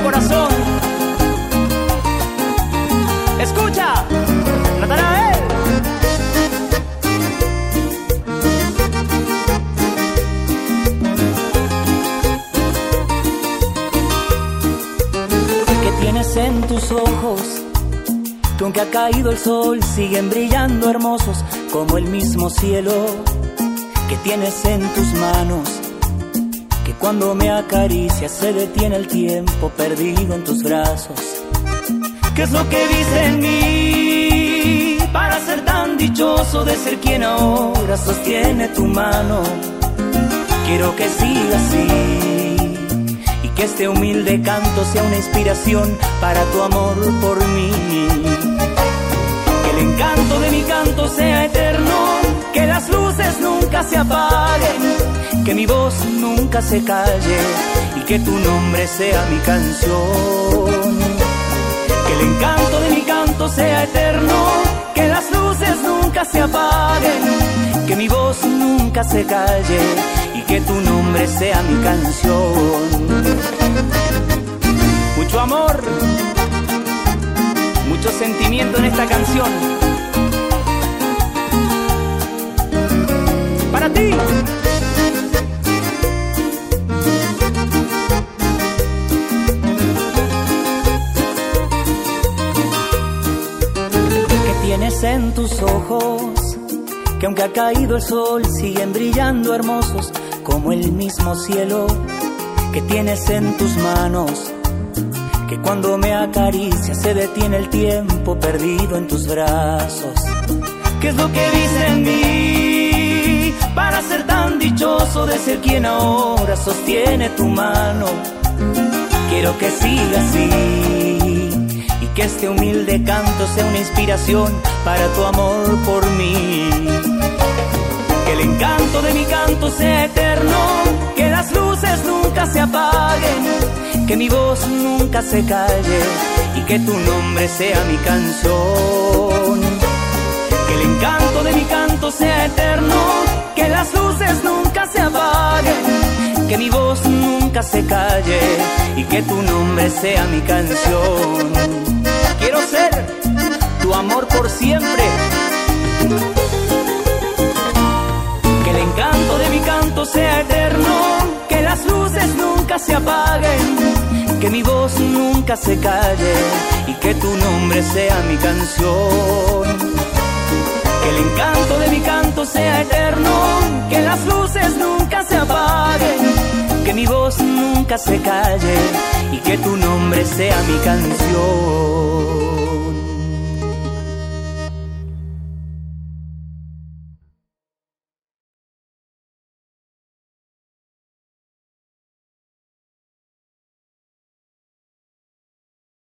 corazón. Escucha, Natanael. ¿Qué tienes en tus ojos? Que aunque ha caído el sol siguen brillando hermosos como el mismo cielo. Que tienes en tus manos, que cuando me acaricias se detiene el tiempo perdido en tus brazos. ¿Qué es lo que viste en mí para ser tan dichoso de ser quien ahora sostiene tu mano? Quiero que siga así y que este humilde canto sea una inspiración para tu amor por mí. Que el encanto de mi canto sea eterno, que las luces nunca se apaguen, que mi voz nunca se calle y que tu nombre sea mi canción. Que el encanto de mi canto sea eterno, que las luces nunca se apaguen, que mi voz nunca se calle y que tu nombre sea mi canción. Mucho amor, mucho sentimiento en esta canción. Para ti. ¿Qué tienes en tus ojos? Que aunque ha caído el sol siguen brillando hermosos como el mismo cielo. Que tienes en tus manos, que cuando me acaricias se detiene el tiempo perdido en tus brazos. ¿Qué es lo que viste en mí para ser tan dichoso de ser quien ahora sostiene tu mano? Quiero que siga así y que este humilde canto sea una inspiración para tu amor por mí. Que el encanto de mi canto sea eterno, que las luces nunca se apaguen, que mi voz nunca se calle y que tu nombre sea mi canción. Que el encanto de mi canto sea eterno, que las luces nunca se apaguen, que mi voz nunca se calle y que tu nombre sea mi canción. Quiero ser tu amor por siempre. Que el encanto de mi canto sea eterno, que las luces nunca se apaguen, que mi voz nunca se calle y que tu nombre sea mi canción. Que el encanto de mi canto sea eterno, que las luces nunca se apaguen, que mi voz nunca se calle y que tu nombre sea mi canción.